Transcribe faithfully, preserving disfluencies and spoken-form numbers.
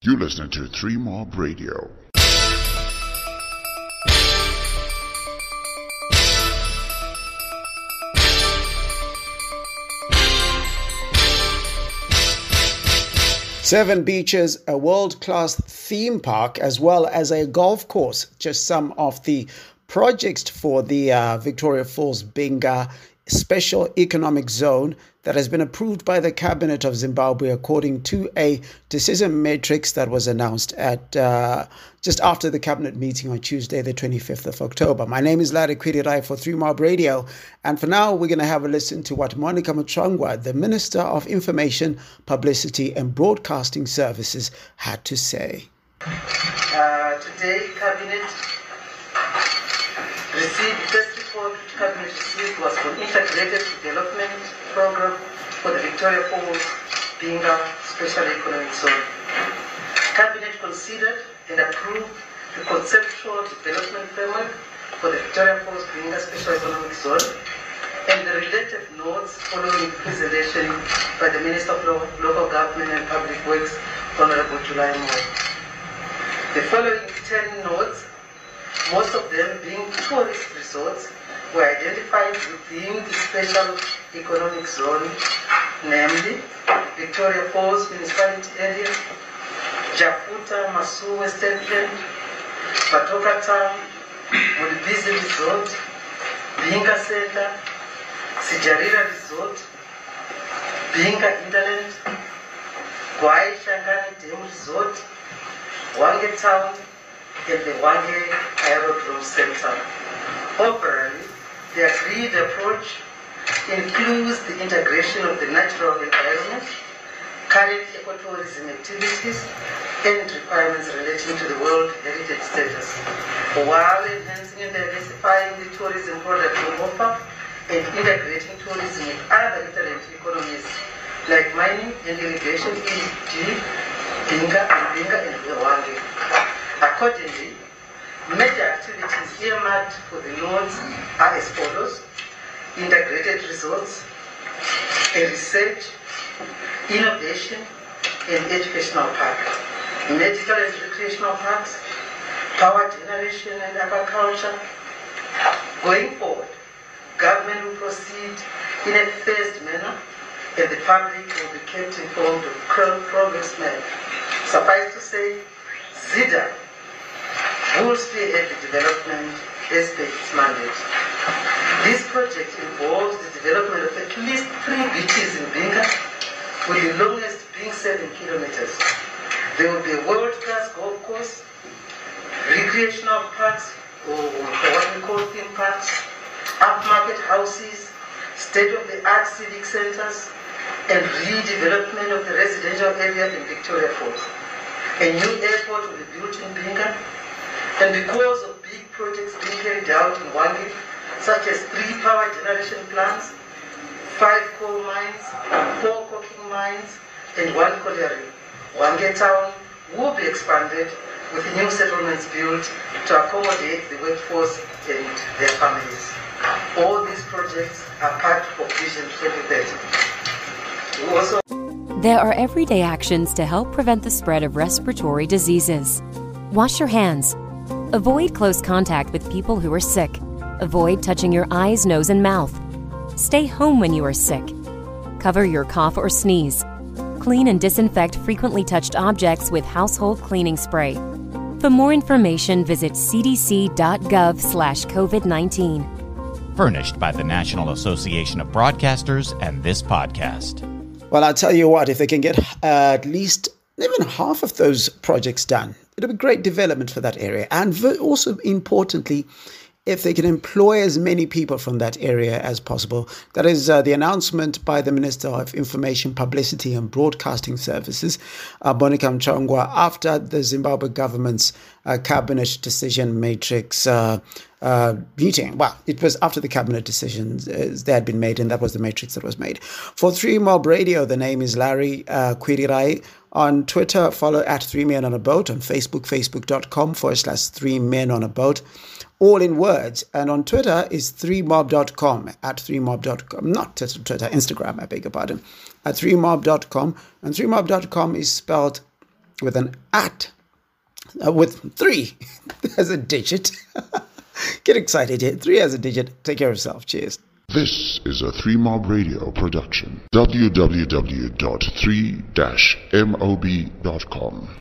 You listen to Three Mob Radio. Seven beaches, a world-class theme park, as well as a golf course. Just some of the projects for the uh, Victoria Falls Binga Special Economic Zone that has been approved by the Cabinet of Zimbabwe according to a decision matrix that was announced at uh, just after the Cabinet meeting on Tuesday, the twenty-fifth of October. My name is Larry Kwirirai for Three Mob Radio, and for now we're going to have a listen to what Monica Mutsvangwa, the Minister of Information, Publicity and Broadcasting Services, had to say. Uh, today, Cabinet received, first report Cabinet received was for Integrated Development Program for the Victoria Falls Binga Special Economic Zone. Cabinet considered and approved the conceptual development framework for the Victoria Falls Binga Special Economic Zone and the related notes following presentation by the Minister of Lo- Local Government and Public Works, Honorable July Moore. The following ten notes, most of them being tourist resorts, were identified within the Special Economic Zone, namely Victoria Falls Municipality Area, Jafuta Masu Western Plain, Patoka Town, Mulbizi Resort, Binga Center, Sijarira Resort, Binga Interland, Gwai Shangani Dam Resort, Wange Town, and the Wange Aerodrome Center. Overall, the agreed approach includes the integration of the natural environment, current ecotourism activities, and requirements relating to the World Heritage status, while enhancing and diversifying the tourism product offer and integrating tourism with other interlinked economies like mining and irrigation, for example, Binga and Binga and Wange. Accordingly, major activities earmarked for the nodes are as follows: integrated resorts, a research, innovation and educational park, medical and recreational parks, power generation and agriculture. Going forward, government will proceed in a phased manner and the public will be kept informed of current progress made. Suffice to say, ZIDA will spearhead the development as per its mandate. This project involves the development of at least three beaches in Binga, with the longest being seven kilometers. There will be a world-class golf course, recreational parks, or what we call theme parks, upmarket houses, state-of-the-art civic centers, and redevelopment of the residential area in Victoria Falls. A new airport will be built in Binga, and because of big projects being carried out in Wange, such as three power generation plants, five coal mines, four coking mines, and one colliery, Wange Town will be expanded with new settlements built to accommodate the workforce and their families. All these projects are part of Vision twenty thirty. We also There are everyday actions to help prevent the spread of respiratory diseases. Wash your hands. Avoid close contact with people who are sick. Avoid touching your eyes, nose, and mouth. Stay home when you are sick. Cover your cough or sneeze. Clean and disinfect frequently touched objects with household cleaning spray. For more information, visit c d c dot gov slash covid nineteen. Furnished by the National Association of Broadcasters and this podcast. Well, I'll tell you what, if they can get uh, at least even half of those projects done, it'll be great development for that area. And also importantly, if they can employ as many people from that area as possible. That is uh, the announcement by the Minister of Information, Publicity and Broadcasting Services, uh, Monica Mutsvangwa, after the Zimbabwe government's uh, cabinet decision matrix uh, uh, meeting. Well, it was after the cabinet decisions uh, that had been made, and that was the matrix that was made. For Three Mob Radio, the name is Larry uh, Kwirirai. On Twitter, follow at Three Men on a Boat. On Facebook, facebook.com forward slash Three Men on a Boat. All in words. And on Twitter is three mob dot com, at three mob dot com, not Twitter, Instagram, I beg your pardon, at three mob dot com. And three mob dot com is spelled with an at, uh, with three as a digit. Get excited here. Three as a digit. Take care of yourself. Cheers. This is a three mob Radio production. w w w dot three dash mob dot com